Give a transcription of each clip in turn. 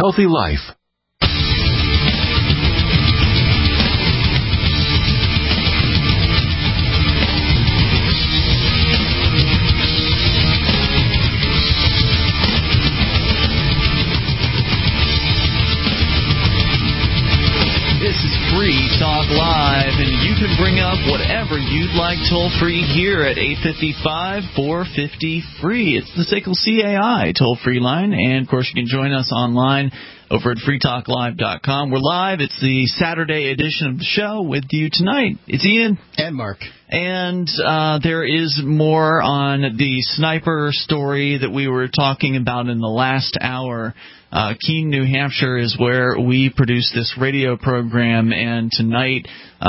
healthy life. Free Talk Live, and you can bring up whatever you'd like toll-free here at 855-450-FREE. It's the SACL CAI toll-free line, and, of course, you can join us online over at freetalklive.com. We're live. It's the Saturday edition of the show with you tonight. It's Ian. And Mark. And there is more on the sniper story that we were talking about in the last hour. Keene, New Hampshire is where we produce this radio program, and tonight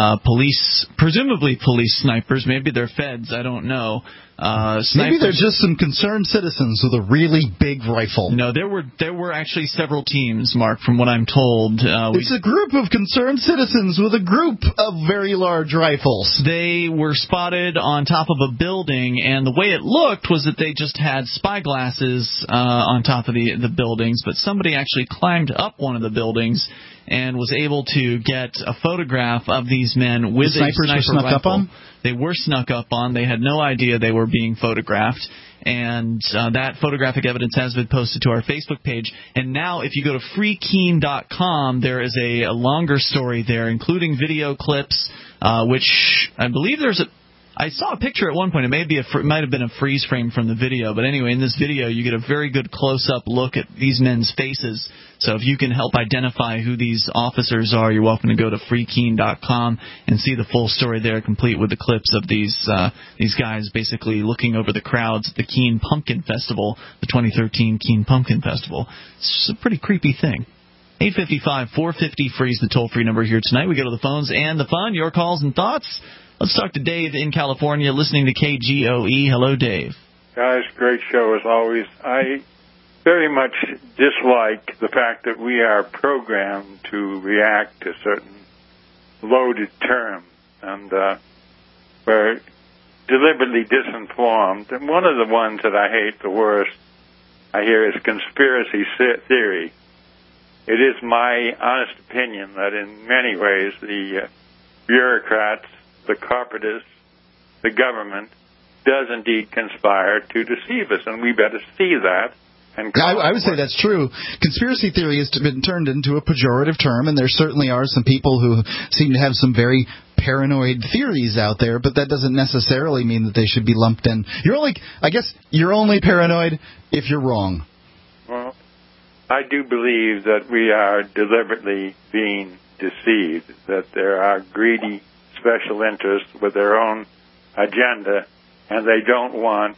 presumably police snipers, maybe they're feds, I don't know. Maybe they're just some concerned citizens with a really big rifle. No, there were actually several teams, Mark, from what I'm told. It's a group of concerned citizens with a group of very large rifles. They were spotted on top of a building, and the way it looked was that they just had spy glasses on top of the buildings, but somebody actually climbed up one of the buildings and was able to get a photograph of these men with a sniper snuck rifle. Up on? They were snuck up on. They had no idea they were being photographed. And that photographic evidence has been posted to our Facebook page. And now if you go to freekeene.com, there is a longer story there, including video clips, which I believe I saw a picture at one point. It might have been a freeze frame from the video. But anyway, in this video, you get a very good close-up look at these men's faces. So if you can help identify who these officers are, you're welcome to go to freekeene.com and see the full story there, complete with the clips of these guys basically looking over the crowds at the Keene Pumpkin Festival, the 2013 Keene Pumpkin Festival. It's a pretty creepy thing. 855-450-FREE is the toll-free number here tonight. We go to the phones and the fun, your calls and thoughts. Let's talk to Dave in California, listening to KGOE. Hello, Dave. Guys, great show as always. I very much dislike the fact that we are programmed to react to certain loaded terms, and we're deliberately disinformed. And one of the ones that I hate the worst, I hear, is conspiracy theory. It is my honest opinion that in many ways the bureaucrats, the corporatists, the government does indeed conspire to deceive us, and we better see that. And I would say that's true. Conspiracy theory has been turned into a pejorative term, and there certainly are some people who seem to have some very paranoid theories out there, but that doesn't necessarily mean that they should be lumped in. I guess you're only paranoid if you're wrong. Well, I do believe that we are deliberately being deceived, that there are greedy special interests with their own agenda, and they don't want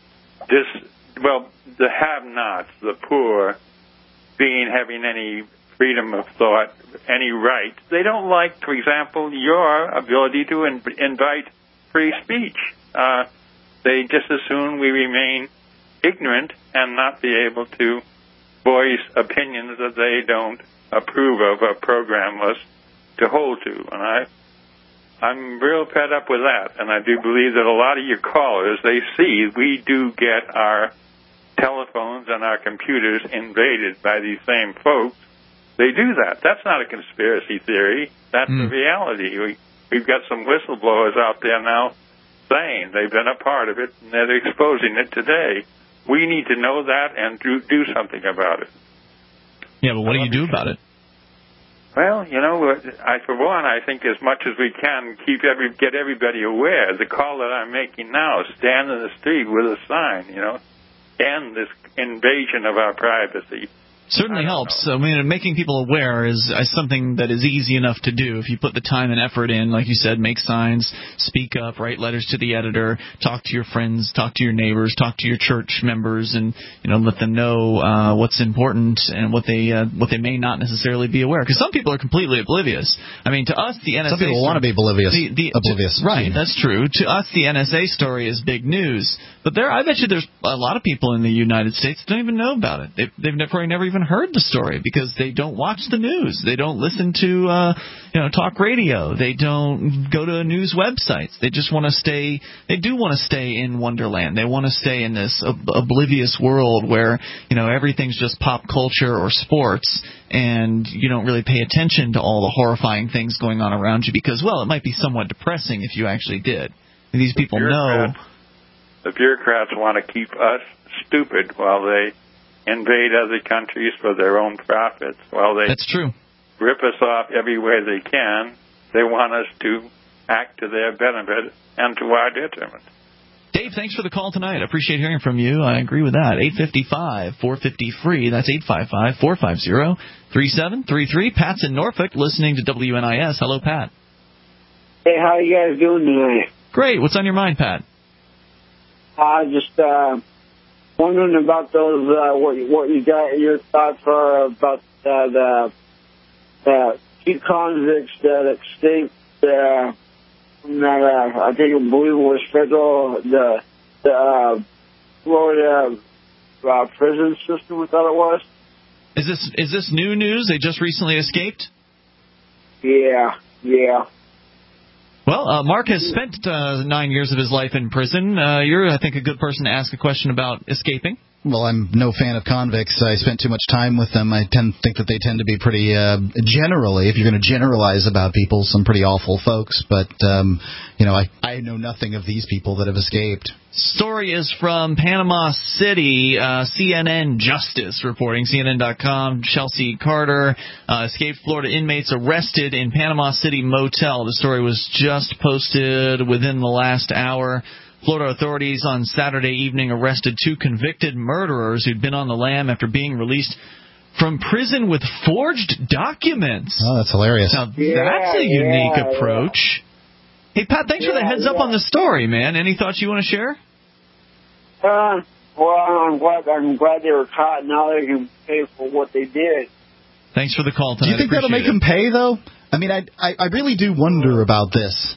the have-nots, the poor, having any freedom of thought, any right. They don't like, for example, your ability to invite free speech. They just as soon we remain ignorant and not be able to voice opinions that they don't approve of or program us to hold to. And I'm real fed up with that, and I do believe that a lot of your callers, they see we do get our telephones and our computers invaded by these same folks. They do that. That's not a conspiracy theory. That's the reality. We've got some whistleblowers out there now saying they've been a part of it, and they're exposing it today. We need to know that and do something about it. Yeah, but what do you do about it? Well, for one, I think as much as we can get everybody aware. The call that I'm making now, stand in the street with a sign, end this invasion of our privacy. Certainly helps. I mean, making people aware is something that is easy enough to do. If you put the time and effort in, like you said, make signs, speak up, write letters to the editor, talk to your friends, talk to your neighbors, talk to your church members, and let them know what's important and what they may not necessarily be aware. Because some people are completely oblivious. I mean, to us, the NSA. Some people want to be oblivious. Right, that's true. To us, the NSA story is big news. But I bet you there's a lot of people in the United States that don't even know about it. They've probably never even even heard the story because they don't watch the news. They don't listen to talk radio. They don't go to news websites. They just want to stay. They do want to stay in Wonderland. They want to stay in this oblivious world where everything's just pop culture or sports, and you don't really pay attention to all the horrifying things going on around you because, well, it might be somewhat depressing if you actually did. And these people know. The bureaucrats want to keep us stupid while they invade other countries for their own profits. While they That's true. Rip us off every way they can, they want us to act to their benefit and to our detriment. Dave, thanks for the call tonight. I appreciate hearing from you. I agree with that. 855-450-FREE. That's 855-450-3733. Pat's in Norfolk listening to WNIS. Hello, Pat. Hey, how you guys doing tonight? Great. What's on your mind, Pat? Just wondering about those, what you got, your thoughts are about the two convicts that escaped from that, I believe it was federal, the Florida prison system, I thought it was. Is this new news? They just recently escaped? Yeah. Well, Mark has spent 9 years of his life in prison. You're, I think, a good person to ask a question about escaping. Well, I'm no fan of convicts. I spent too much time with them. I think that they tend to be pretty, generally, if you're going to generalize about people, some pretty awful folks. But, I know nothing of these people that have escaped. Story is from Panama City. CNN Justice reporting, CNN.com. Chelsea Carter, escaped Florida inmates arrested in Panama City motel. The story was just posted within the last hour. Florida authorities on Saturday evening arrested two convicted murderers who'd been on the lam after being released from prison with forged documents. Oh, that's hilarious. Now, that's a unique approach. Hey, Pat, thanks for the heads up on the story, man. Any thoughts you want to share? Well, I'm glad they were caught. Now they can pay for what they did. Thanks for the call tonight. Do you think that'll make them pay, though? I mean, I really do wonder about this.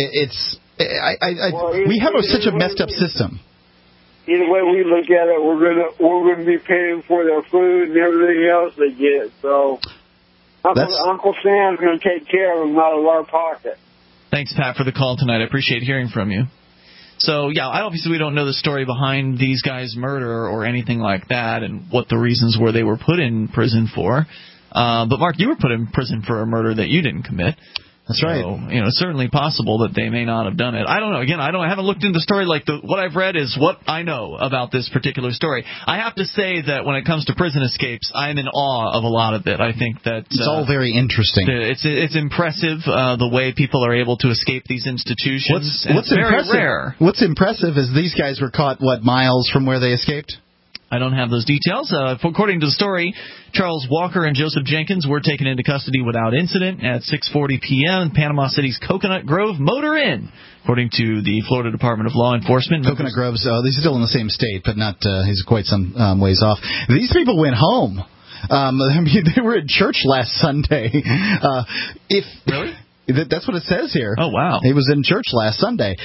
We have such a messed up system. Either way we look at it, we're gonna be paying for their food and everything else they get. So Uncle Sam's gonna take care of them out of our pocket. Thanks, Pat, for the call tonight. I appreciate hearing from you. So, yeah, obviously we don't know the story behind these guys' murder or anything like that and what the reasons were they were put in prison for. But, Mark, you were put in prison for a murder that you didn't commit. That's right. So, it's certainly possible that they may not have done it. I don't know. Again, I haven't looked into the story. What I've read is what I know about this particular story. I have to say that when it comes to prison escapes, I'm in awe of a lot of it. I think that it's all very interesting. It's impressive the way people are able to escape these institutions. What's impressive? Very rare. What's impressive is these guys were caught miles from where they escaped. I don't have those details. According to the story, Charles Walker and Joseph Jenkins were taken into custody without incident at 6:40 p.m. in Panama City's Coconut Grove Motor Inn, according to the Florida Department of Law Enforcement. Coconut Grove's, these are still in the same state, but not he's quite some ways off. These people went home. They were at church last Sunday. Really? That's what it says here. Oh, wow. He was in church last Sunday.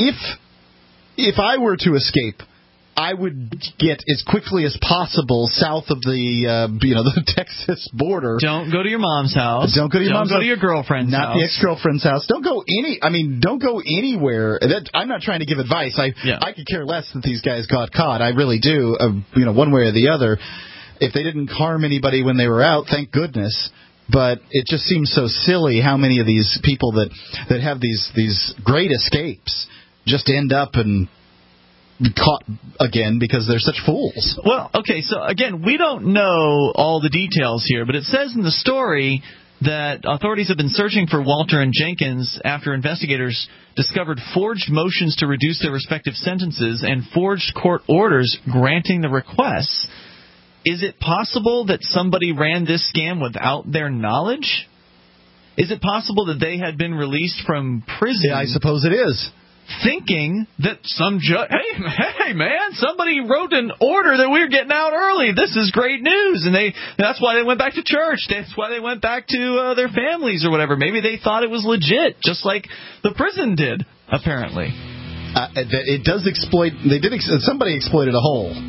If I were to escape, I would get as quickly as possible south of the Texas border. Don't go to your mom's house. Don't go to your mom's house. Don't go to your girlfriend's house. Not the ex-girlfriend's house. Don't go anywhere. I'm not trying to give advice. I could care less that these guys got caught. I really do. One way or the other. If they didn't harm anybody when they were out, thank goodness. But it just seems so silly how many of these people that have these great escapes just end up and caught again because they're such fools. Well, okay, so again, we don't know all the details here, but it says in the story that authorities have been searching for Walter and Jenkins after investigators discovered forged motions to reduce their respective sentences and forged court orders granting the requests. Is it possible that somebody ran this scam without their knowledge? Is it possible that they had been released from prison? Yeah, I suppose it is. Thinking that some judge, hey man, somebody wrote an order that we were getting out early. This is great news, and that's why they went back to church. That's why they went back to their families or whatever. Maybe they thought it was legit, just like the prison did, apparently. It does exploit. Somebody exploited a hole.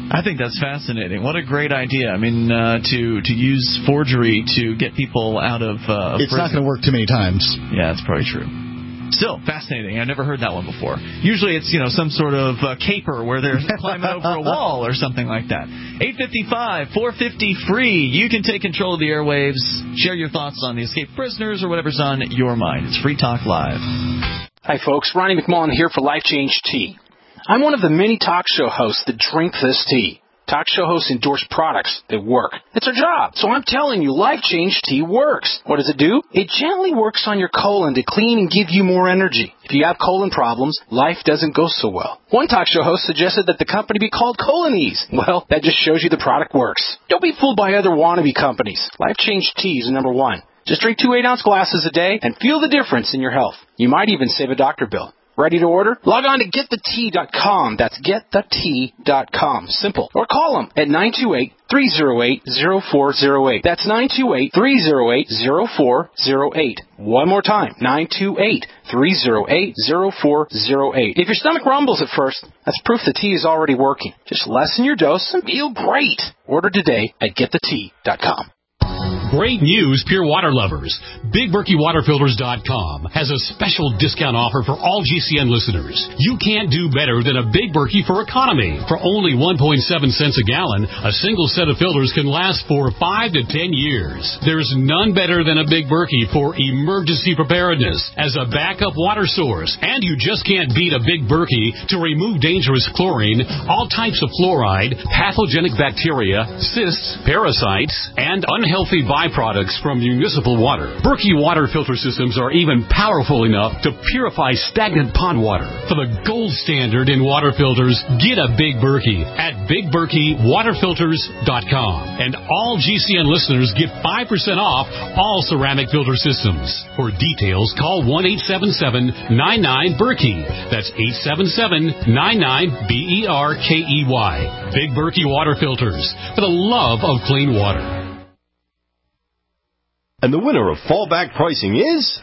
I think that's fascinating. What a great idea. I mean, to use forgery to get people out of it's prison. not going to work too many times. Yeah, that's probably true. Still fascinating. I've never heard that one before. Usually it's, some sort of caper where they're climbing over a wall or something like that. 855-450-FREE. You can take control of the airwaves. Share your thoughts on the escaped prisoners or whatever's on your mind. It's Free Talk Live. Hi, folks. Ronnie McMullen here for Life Change Tea. I'm one of the many talk show hosts that drink this tea. Talk show hosts endorse products that work. It's our job. So I'm telling you, Life Change Tea works. What does it do? It gently works on your colon to clean and give you more energy. If you have colon problems, life doesn't go so well. One talk show host suggested that the company be called Colonies. Well, that just shows you the product works. Don't be fooled by other wannabe companies. Life Change Tea is number one. Just drink 2 8-ounce glasses a day and feel the difference in your health. You might even save a doctor bill. Ready to order? Log on to getthetea.com. That's getthetea.com. Simple. Or call them at 928-308-0408. That's 928-308-0408. One more time, 928-308-0408. If your stomach rumbles at first, that's proof the tea is already working. Just lessen your dose and feel great. Order today at getthetea.com. Great news, pure water lovers. BigBerkeyWaterFilters.com has a special discount offer for all GCN listeners. You can't do better than a Big Berkey for economy. For only 1.7 cents a gallon, a single set of filters can last for 5 to 10 years. There's none better than a Big Berkey for emergency preparedness as a backup water source. And you just can't beat a Big Berkey to remove dangerous chlorine, all types of fluoride, pathogenic bacteria, cysts, parasites, and unhealthy byproducts from municipal water. Berkey water filter systems are even powerful enough to purify stagnant pond water. For the gold standard in water filters, get a Big Berkey at BigBerkeyWaterFilters.com. And all GCN listeners get 5% off all ceramic filter systems. For details, call 1-877-99-BERKEY. That's 877-99-BERKEY. Big Berkey Water Filters, for the love of clean water. And the winner of fallback pricing is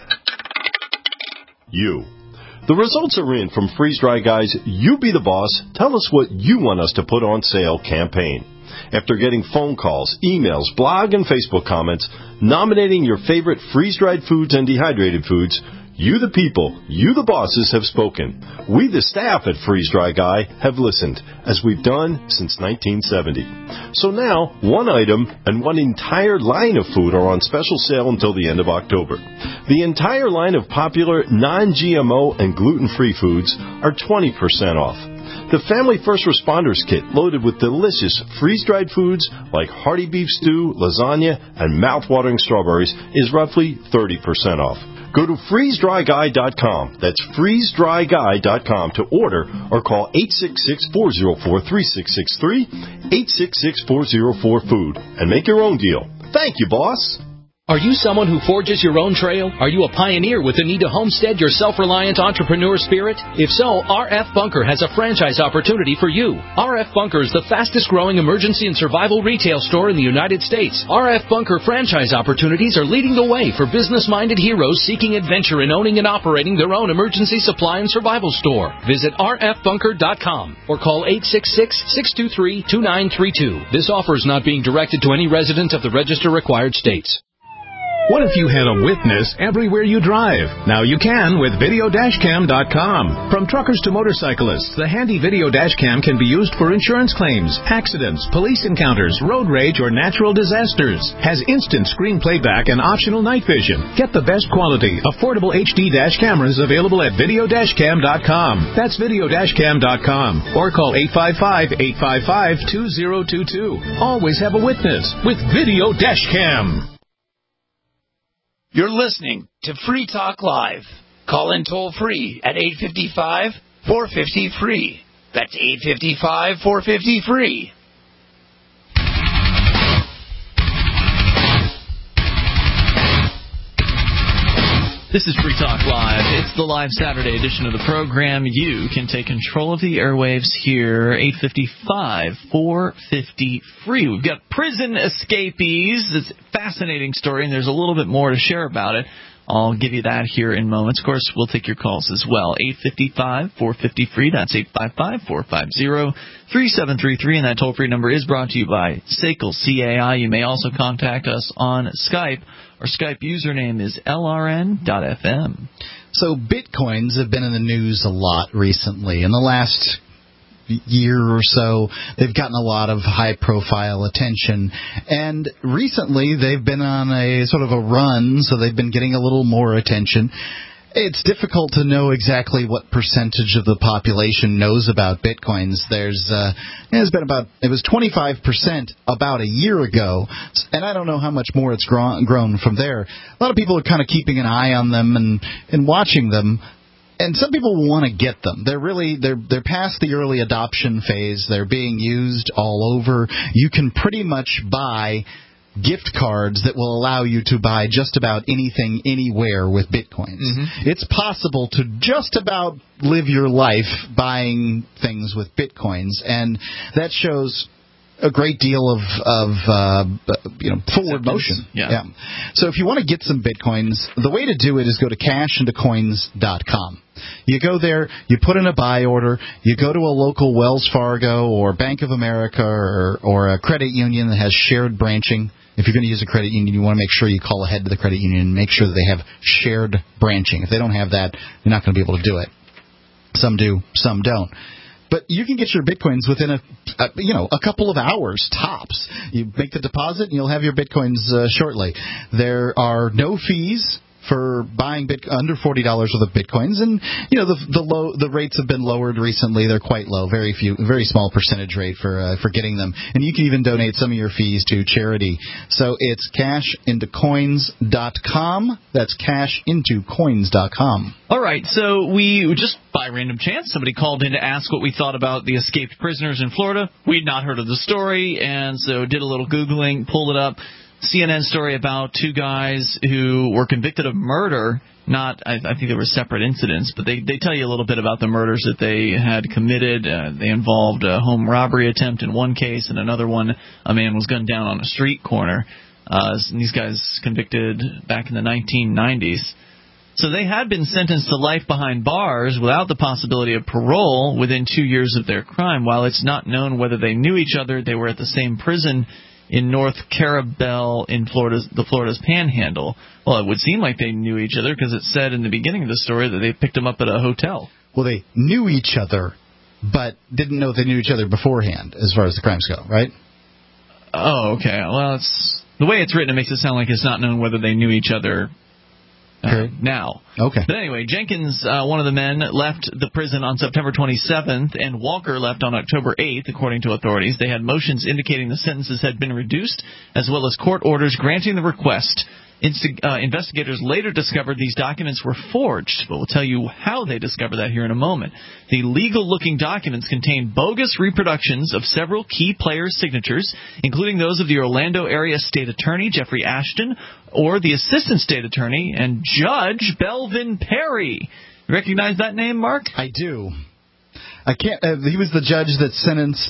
you. The results are in from Freeze Dry Guy's You Be the Boss, Tell Us What You Want Us to Put on Sale campaign. After getting phone calls, emails, blog, and Facebook comments nominating your favorite freeze-dried foods and dehydrated foods, you the people, you the bosses have spoken. We the staff at Freeze Dry Guy have listened, as we've done since 1970. So now, one item and one entire line of food are on special sale until the end of October. The entire line of popular non-GMO and gluten-free foods are 20% off. The Family First Responders Kit, loaded with delicious freeze-dried foods like hearty beef stew, lasagna, and mouth-watering strawberries, is roughly 30% off. Go to freezedryguy.com. That's freezedryguy.com to order or call 866-404-3663, 866-404-FOOD, and make your own deal. Thank you, boss. Are you someone who forges your own trail? Are you a pioneer with the need to homestead your self-reliant entrepreneur spirit? If so, RF Bunker has a franchise opportunity for you. RF Bunker is the fastest-growing emergency and survival retail store in the United States. RF Bunker franchise opportunities are leading the way for business-minded heroes seeking adventure in owning and operating their own emergency supply and survival store. Visit rfbunker.com or call 866-623-2932. This offer is not being directed to any resident of the register-required states. What if you had a witness everywhere you drive? Now you can with Video-Cam.com. From truckers to motorcyclists, the handy Video Dashcam can be used for insurance claims, accidents, police encounters, road rage, or natural disasters. Has instant screen playback and optional night vision. Get the best quality, affordable HD dash cameras available at Video-Cam.com. That's Video-Cam.com. Or call 855-855-2022. Always have a witness with Video Dashcam. You're listening to Free Talk Live. Call in toll-free at 855-450-FREE. That's 855-450-FREE. This is Free Talk Live. It's the live Saturday edition of the program. You can take control of the airwaves here, 855-450-FREE. We've got prison escapees. It's a fascinating story, and there's a little bit more to share about it. I'll give you that here in moments. Of course, we'll take your calls as well. 855-450-FREE. That's 855-450-3733. And that toll-free number is brought to you by SACL CAI. You may also contact us on Skype. Our Skype username is LRN.FM. So Bitcoins have been in the news a lot recently. In the last year or so, they've gotten a lot of high-profile attention. And recently, they've been on a sort of a run, so they've been getting a little more attention. It's difficult to know exactly what percentage of the population knows about Bitcoins. It was 25% about a year ago, and I don't know how much more it's grown from there. A lot of people are kind of keeping an eye on them and watching them. And some people want to get them. They're past the early adoption phase. They're being used all over. You can pretty much buy gift cards that will allow you to buy just about anything, anywhere with Bitcoins. Mm-hmm. It's possible to just about live your life buying things with Bitcoins, and that shows a great deal of forward motion. Yeah. So if you want to get some Bitcoins, the way to do it is go to cashintocoins.com. You go there, you put in a buy order, you go to a local Wells Fargo or Bank of America or a credit union that has shared branching. If you're going to use a credit union, you want to make sure you call ahead to the credit union and make sure that they have shared branching. If they don't have that, you're not going to be able to do it. Some do, some don't. But you can get your Bitcoins within a couple of hours, tops. You make the deposit, and you'll have your Bitcoins shortly. There are no fees for buying under $40 worth of Bitcoins, and the rates have been lowered recently. They're quite low, very small percentage rate for getting them, and you can even donate some of your fees to charity. So it's cashintocoins.com. That's cashintocoins.com. All right, so we just by random chance somebody called in to ask what we thought about the escaped prisoners in Florida. We'd not heard of the story, and so did a little Googling, pulled it up. CNN story about two guys who were convicted of murder. I think they were separate incidents, but they tell you a little bit about the murders that they had committed. They involved a home robbery attempt in one case, and another one, a man was gunned down on a street corner. And these guys convicted back in the 1990s. So they had been sentenced to life behind bars without the possibility of parole within 2 years of their crime. While it's not known whether they knew each other, they were at the same prison in North Carabel in Florida's Panhandle. Well, it would seem like they knew each other because it said in the beginning of the story that they picked them up at a hotel. Well, they knew each other, but didn't know they knew each other beforehand as far as the crimes go, right? Oh, okay. Well, the way it's written, it makes it sound like it's not known whether they knew each other now. Okay. But anyway, Jenkins, one of the men, left the prison on September 27th, and Walker left on October 8th, according to authorities. They had motions indicating the sentences had been reduced, as well as court orders granting the request. Investigators later discovered these documents were forged, but we'll tell you how they discovered that here in a moment. The legal-looking documents contain bogus reproductions of several key players' signatures, including those of the Orlando area state attorney, Jeffrey Ashton, or the assistant state attorney, and Judge Belvin Perry. Recognize that name, Mark? I do. I can't. He was the judge that sentenced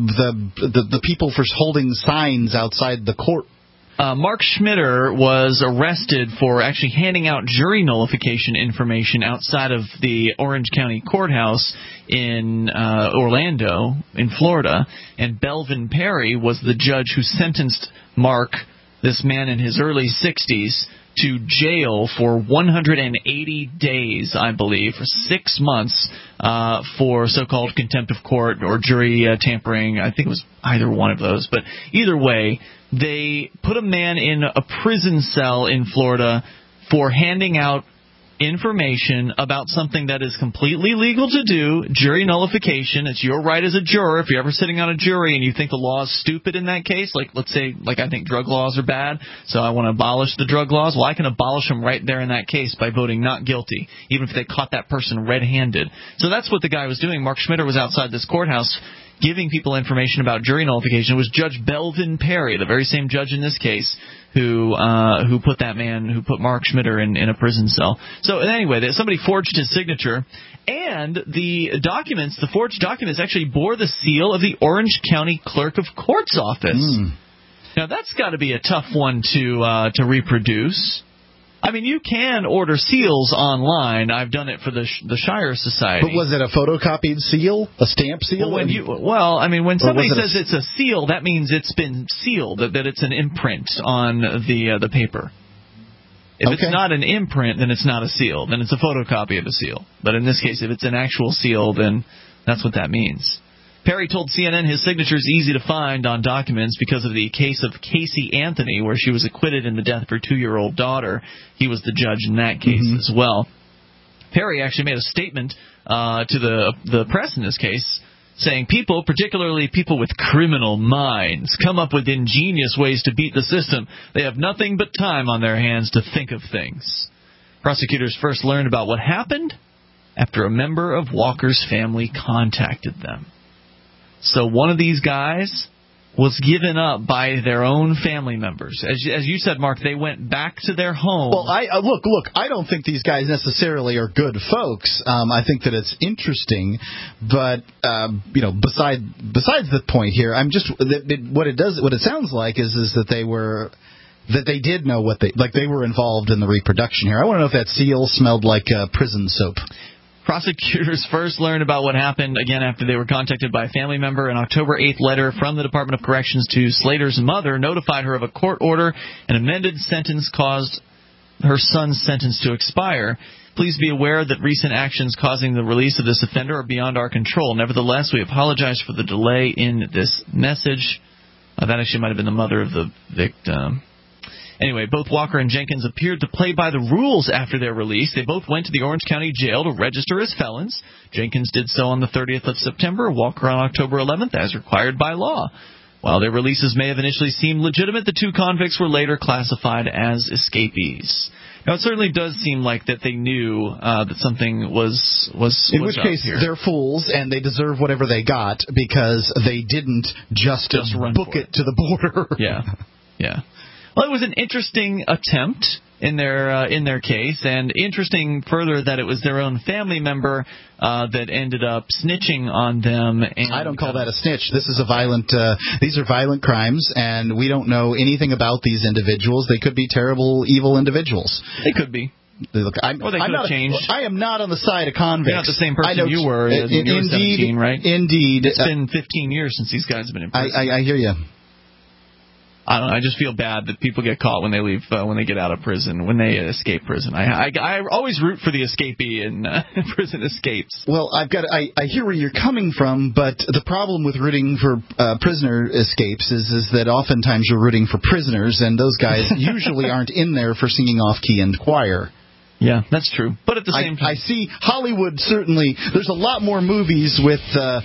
the people for holding signs outside the court. Mark Schmitter was arrested for actually handing out jury nullification information outside of the Orange County Courthouse in Orlando, in Florida. And Belvin Perry was the judge who sentenced Mark, this man in his early 60s, to jail for 180 days, I believe, for 6 months for so-called contempt of court or jury tampering. I think it was either one of those. But either way, they put a man in a prison cell in Florida for handing out information about something that is completely legal to do, jury nullification. It's your right as a juror. If you're ever sitting on a jury and you think the law is stupid in that case, like let's say, like I think drug laws are bad, so I want to abolish the drug laws, well, I can abolish them right there in that case by voting not guilty, even if they caught that person red-handed. So that's what the guy was doing. Mark Schmitter was outside this courthouse giving people information about jury nullification. It was Judge Belvin Perry, the very same judge in this case, who put Mark Schmitter in a prison cell. So anyway, somebody forged his signature, and the forged documents actually bore the seal of the Orange County Clerk of Court's office. Now that's got to be a tough one to reproduce. I mean, you can order seals online. I've done it for the Shire Society. But was it a photocopied seal? A stamp seal? When somebody says it's a seal, that means it's been sealed, that it's an imprint on the paper. If it's not an imprint, then it's not a seal. Then it's a photocopy of a seal. But in this case, if it's an actual seal, then that's what that means. Perry told CNN his signature is easy to find on documents because of the case of Casey Anthony, where she was acquitted in the death of her 2-year-old daughter. He was the judge in that case as well. Perry actually made a statement to the press in this case, saying people, particularly people with criminal minds, come up with ingenious ways to beat the system. They have nothing but time on their hands to think of things. Prosecutors first learned about what happened after a member of Walker's family contacted them. So one of these guys was given up by their own family members. As you said, Mark, they went back to their home. Well, look, I don't think these guys necessarily are good folks. I think that it's interesting, but besides the point here, what it sounds like is that they did know they were involved in the reproduction here. I want to know if that seal smelled like prison soap. Prosecutors first learned about what happened, again, after they were contacted by a family member. An October 8th letter from the Department of Corrections to Slater's mother notified her of a court order. An amended sentence caused her son's sentence to expire. Please be aware that recent actions causing the release of this offender are beyond our control. Nevertheless, we apologize for the delay in this message. That actually might have been the mother of the victim. Anyway, both Walker and Jenkins appeared to play by the rules after their release. They both went to the Orange County Jail to register as felons. Jenkins did so on the 30th of September, Walker on October 11th, as required by law. While their releases may have initially seemed legitimate, the two convicts were later classified as escapees. Now, it certainly does seem like that they knew that something was in which case here. They're fools and they deserve whatever they got because they didn't just book it to the border. Yeah. Well, it was an interesting attempt in their case, and interesting further that it was their own family member that ended up snitching on them. And I don't call that a snitch. This is these are violent crimes, and we don't know anything about these individuals. They could be terrible, evil individuals. They could be. Look, they could have changed. I am not on the side of convicts. You're not the same person you were when you were 17, right? Indeed. It's been 15 years since these guys have been in prison. I hear you. I don't know. I just feel bad that people get caught when they leave, when they get out of prison, when they escape prison. I always root for the escapee in prison escapes. Well, I hear where you're coming from, but the problem with rooting for prisoner escapes is that oftentimes you're rooting for prisoners, and those guys usually aren't in there for singing off-key in choir. Yeah, that's true. But at the same time, I see Hollywood certainly. There's a lot more movies with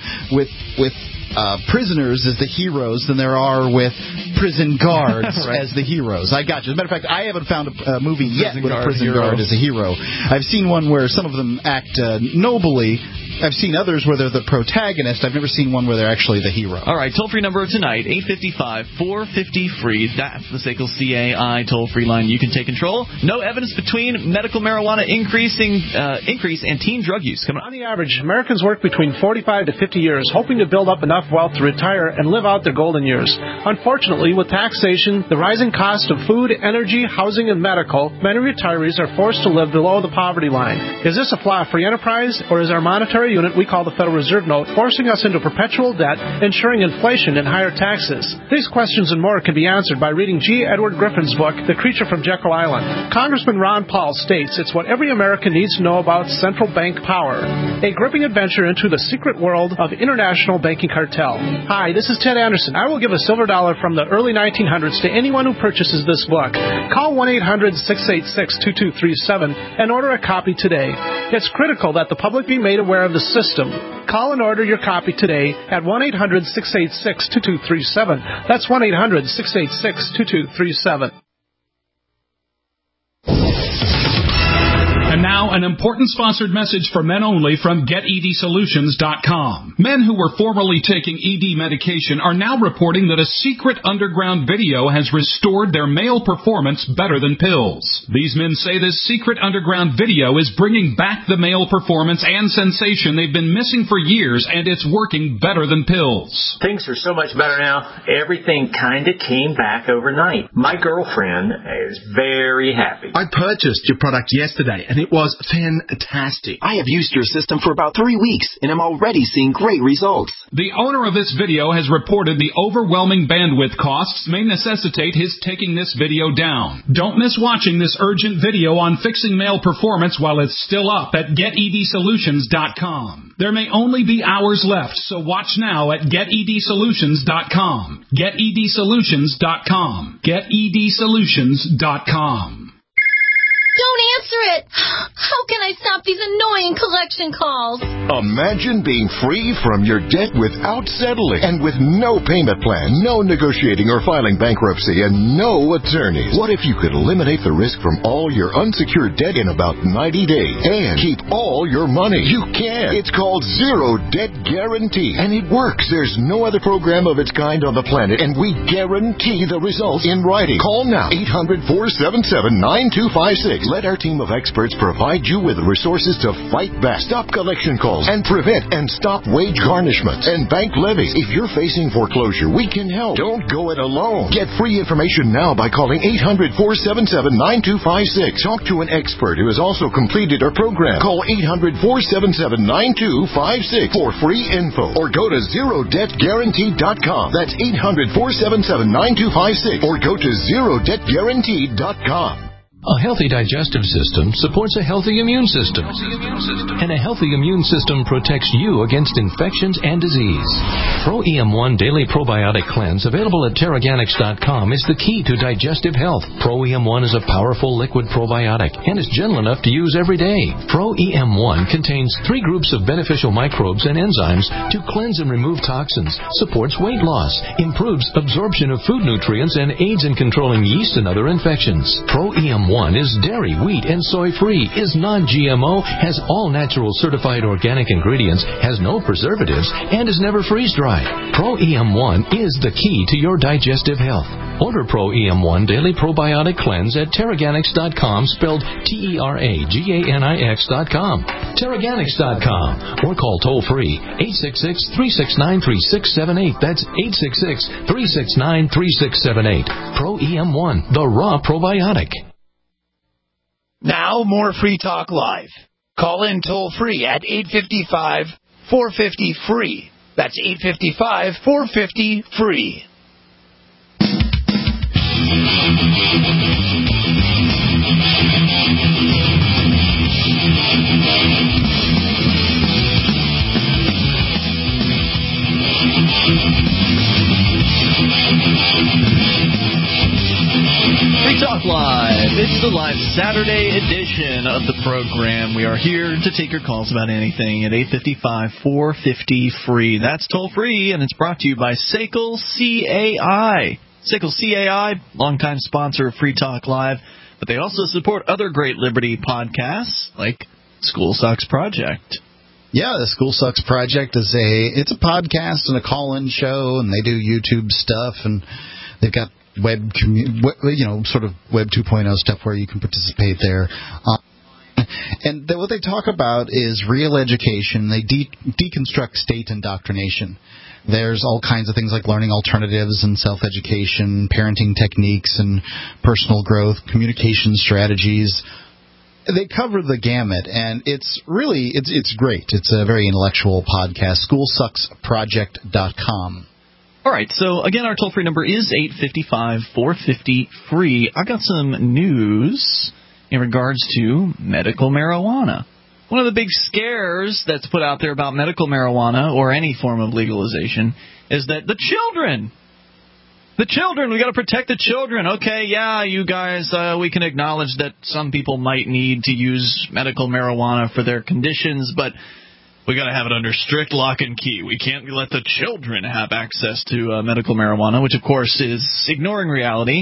prisoners as the heroes than there are with prison guards as the heroes. I got you. As a matter of fact, I haven't found a movie yet with a prison guard as a hero. I've seen one where some of them act nobly. I've seen others where they're the protagonist. I've never seen one where they're actually the hero. All right, toll-free number tonight, 855-450-FREE. That's the SACL CAI toll-free line. You can take control. No evidence between medical marijuana increase and teen drug use. Coming on the average, Americans work between 45 to 50 years, hoping to build up enough wealth to retire and live out their golden years. Unfortunately, with taxation, the rising cost of food, energy, housing, and medical, many retirees are forced to live below the poverty line. Is this a flaw free enterprise, or is our monetary unit we call the Federal Reserve Note forcing us into perpetual debt, ensuring inflation and higher taxes? These questions and more can be answered by reading G. Edward Griffin's book, The Creature from Jekyll Island. Congressman Ron Paul states it's what every American needs to know about central bank power. A gripping adventure into the secret world of international banking cartel. Hi, this is Ted Anderson. I will give a silver dollar from the early 1900s to anyone who purchases this book. Call 1-800-686-2237 and order a copy today. It's critical that the public be made aware of the system. Call and order your copy today at 1-800-686-2237. That's 1-800-686-2237. And now, an important sponsored message for men only from GetEDSolutions.com. Men who were formerly taking ED medication are now reporting that a secret underground video has restored their male performance better than pills. These men say this secret underground video is bringing back the male performance and sensation they've been missing for years, and it's working better than pills. Things are so much better now. Everything kind of came back overnight. My girlfriend is very happy. I purchased your product yesterday, and it was fantastic. I have used your system for about 3 weeks, and I'm already seeing great results. The owner of this video has reported the overwhelming bandwidth costs may necessitate his taking this video down. Don't miss watching this urgent video on fixing male performance while it's still up at GetEDSolutions.com. There may only be hours left, so watch now at GetEDSolutions.com. GetEDSolutions.com. GetEDSolutions.com. Don't answer it! How can I stop these annoying collection calls? Imagine being free from your debt without settling and with no payment plan, no negotiating or filing bankruptcy, and no attorneys. What if you could eliminate the risk from all your unsecured debt in about 90 days and keep all your money? You can. It's called Zero Debt Guarantee, and it works. There's no other program of its kind on the planet, and we guarantee the results in writing. Call now, 800-477-9256. Let our team of experts provide you with the resources to fight back, stop collection calls, and prevent and stop wage garnishments and bank levies. If you're facing foreclosure, we can help. Don't go it alone. Get free information now by calling 800-477-9256. Talk to an expert who has also completed our program. Call 800-477-9256 for free info, or go to ZeroDebtGuarantee.com. That's 800-477-9256, or go to ZeroDebtGuarantee.com. A healthy digestive system supports a healthy immune system. And a healthy immune system protects you against infections and disease. Pro EM1 Daily Probiotic Cleanse, available at Teraganix.com, is the key to digestive health. Pro EM1 is a powerful liquid probiotic and is gentle enough to use every day. Pro EM1 contains 3 groups of beneficial microbes and enzymes to cleanse and remove toxins, supports weight loss, improves absorption of food nutrients, and aids in controlling yeast and other infections. Pro EM1 is dairy, wheat, and soy-free, is non-GMO, has all natural certified organic ingredients, has no preservatives, and is never freeze-dried. Pro EM1 is the key to your digestive health. Order Pro EM1 Daily Probiotic Cleanse at Teraganix.com, spelled Teraganix.com. Teraganix.com, or call toll-free 866-369-3678. That's 866-369-3678. Pro EM1, the raw probiotic. Now, more Free Talk Live. Call in toll-free at 855-450-FREE. That's 855-450-FREE. Free Talk Live. It's the live Saturday edition of the program. We are here to take your calls about anything at 855-450-FREE. That's toll free, and it's brought to you by SACL CAI. SACL CAI, longtime sponsor of Free Talk Live, but they also support other great Liberty podcasts like School Sucks Project. Yeah, the School Sucks Project is a podcast and a call-in show, and they do YouTube stuff, and they've got web 2.0 stuff where you can participate there. And what they talk about is real education. They deconstruct state indoctrination. There's all kinds of things like learning alternatives and self-education, parenting techniques and personal growth, communication strategies. They cover the gamut, and it's great. It's a very intellectual podcast. SchoolSucksProject.com. All right, so again, our toll-free number is 855-450-FREE. I've got some news in regards to medical marijuana. One of the big scares that's put out there about medical marijuana or any form of legalization is that the children, we got to protect the children. Okay, yeah, you guys, we can acknowledge that some people might need to use medical marijuana for their conditions, but we got to have it under strict lock and key. We can't let the children have access to medical marijuana, which, of course, is ignoring reality.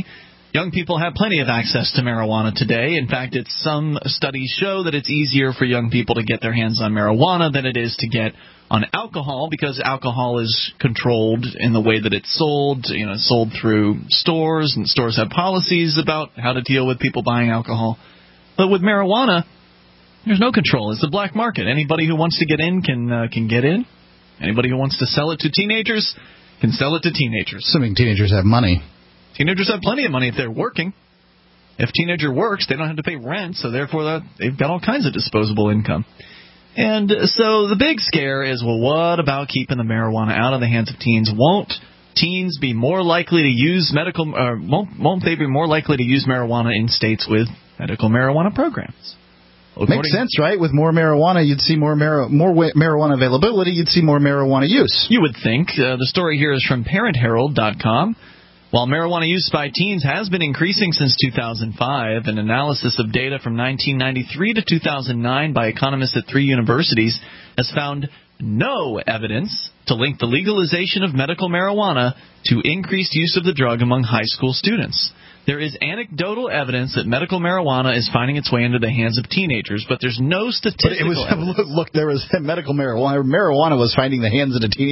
Young people have plenty of access to marijuana today. In fact, some studies show that it's easier for young people to get their hands on marijuana than it is to get on alcohol, because alcohol is controlled in the way that it's sold. It's sold through stores, and stores have policies about how to deal with people buying alcohol. But with marijuana, there's no control. It's the black market. Anybody who wants to get in can get in. Anybody who wants to sell it to teenagers can sell it to teenagers. Assuming teenagers have money. Teenagers have plenty of money if they're working. If a teenager works, they don't have to pay rent, so therefore they've got all kinds of disposable income. And so the big scare is, well, what about keeping the marijuana out of the hands of teens? Won't teens be more likely to use won't they be more likely to use marijuana in states with medical marijuana programs? Makes sense, right? With more marijuana, you'd see more marijuana availability. You'd see more marijuana use. You would think. The story here is from ParentHerald.com. While marijuana use by teens has been increasing since 2005, an analysis of data from 1993 to 2009 by economists at 3 universities has found no evidence to link the legalization of medical marijuana to increased use of the drug among high school students. There is anecdotal evidence that medical marijuana is finding its way into the hands of teenagers, but there's no statistical evidence. Look, there was medical marijuana. Marijuana was finding its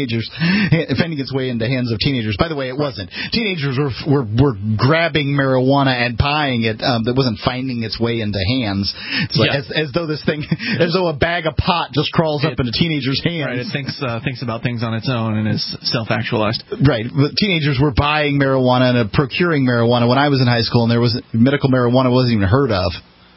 way into hands of teenagers. By the way, it wasn't. Teenagers were grabbing marijuana and buying it. That wasn't finding its way into hands. It's like, as though a bag of pot just crawls up into teenagers' hands. Right. It thinks about things on its own and is self-actualized. Right. But teenagers were buying marijuana and procuring marijuana when I was in high school, and medical marijuana wasn't even heard of.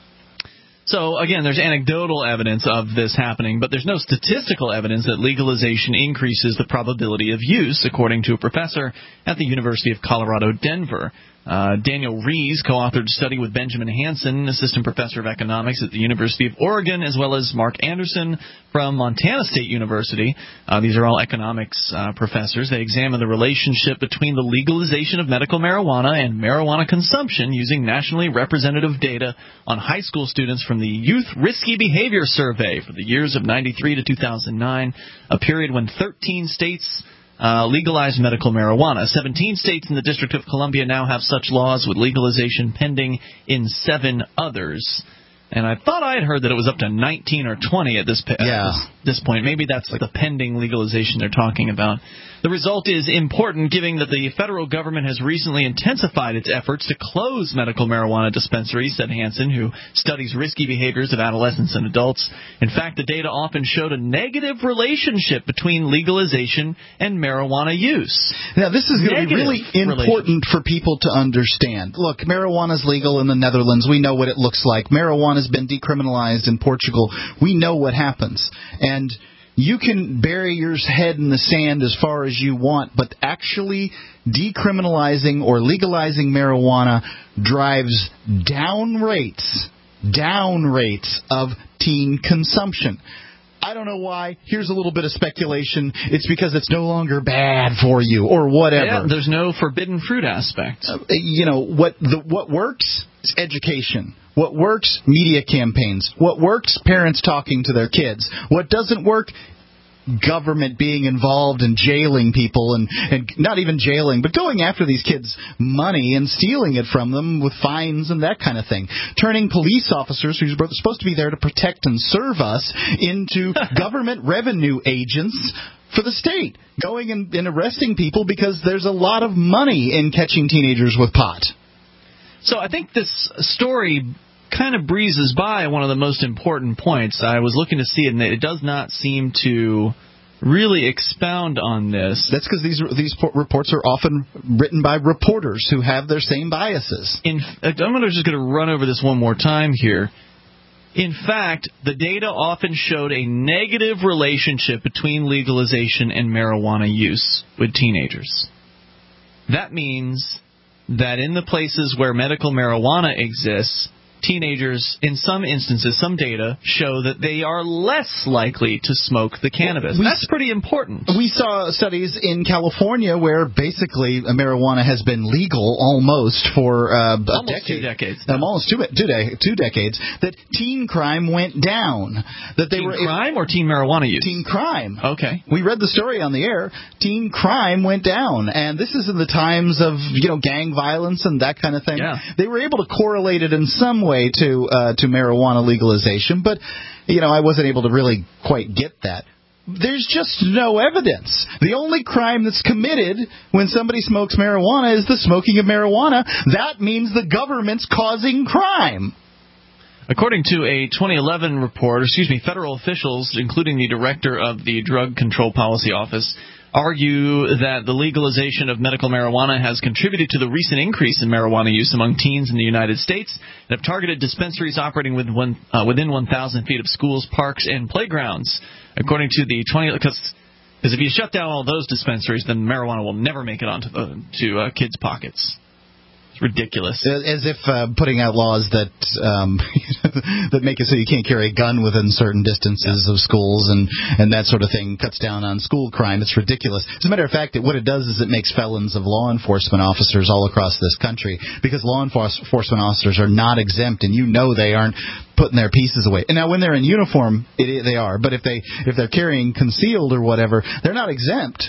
So, again, there's anecdotal evidence of this happening, but there's no statistical evidence that legalization increases the probability of use, according to a professor at the University of Colorado, Denver. Daniel Rees co-authored a study with Benjamin Hansen, assistant professor of economics at the University of Oregon, as well as Mark Anderson from Montana State University. These are all economics professors. They examined the relationship between the legalization of medical marijuana and marijuana consumption using nationally representative data on high school students from the Youth Risky Behavior Survey for the years of 93 to 2009, a period when 13 states legalized medical marijuana. 17 states in the District of Columbia now have such laws, with legalization pending in 7 others. And I thought I had heard that it was up to 19 or 20 at this point. Maybe that's the pending legalization they're talking about. The result is important, given that the federal government has recently intensified its efforts to close medical marijuana dispensaries, said Hansen, who studies risky behaviors of adolescents and adults. In fact, the data often showed a negative relationship between legalization and marijuana use. Now, this is going to be really important for people to understand. Look, marijuana is legal in the Netherlands. We know what it looks like. Marijuana has been decriminalized in Portugal. We know what happens. And you can bury your head in the sand as far as you want, but actually decriminalizing or legalizing marijuana drives down rates of teen consumption. I don't know why. Here's a little bit of speculation. It's because it's no longer bad for you or whatever. Yeah, there's no forbidden fruit aspect. What works is education. What works? Media campaigns. What works? Parents talking to their kids. What doesn't work? Government being involved in jailing people and not even jailing, but going after these kids' money and stealing it from them with fines and that kind of thing. Turning police officers who are supposed to be there to protect and serve us into government revenue agents for the state. Going and arresting people because there's a lot of money in catching teenagers with pot. So I think this story kind of breezes by one of the most important points. I was looking to see it, and it does not seem to really expound on this. That's because these reports are often written by reporters who have their same biases. I'm just going to run over this one more time here. In fact, the data often showed a negative relationship between legalization and marijuana use with teenagers. That means that in the places where medical marijuana exists, teenagers, in some instances, some data show that they are less likely to smoke the cannabis. That's pretty important. We saw studies in California where basically marijuana has been legal almost for almost 2 decades. Almost two decades. That teen crime went down. That they teen crime or teen marijuana use? Teen crime. Okay. We read the story on the air. Teen crime went down, and this is in the times of gang violence and that kind of thing. Yeah. They were able to correlate it in some way to marijuana legalization, but I wasn't able to really quite get that. There's just no evidence. The only crime that's committed when somebody smokes marijuana is the smoking of marijuana. That means the government's causing crime. According to a 2011 report, federal officials, including the director of the Drug Control Policy Office, argue that the legalization of medical marijuana has contributed to the recent increase in marijuana use among teens in the United States and have targeted dispensaries operating within 1,000 feet of schools, parks, and playgrounds. According to the because if you shut down all those dispensaries, then marijuana will never make it onto to kids' pockets. It's ridiculous. As if putting out laws that that make it so you can't carry a gun within certain distances of schools and that sort of thing cuts down on school crime. It's ridiculous. As a matter of fact, what it does is it makes felons of law enforcement officers all across this country, because law enforcement officers are not exempt, and they aren't putting their pieces away. And now when they're in uniform, they are. But if they're carrying concealed or whatever, they're not exempt.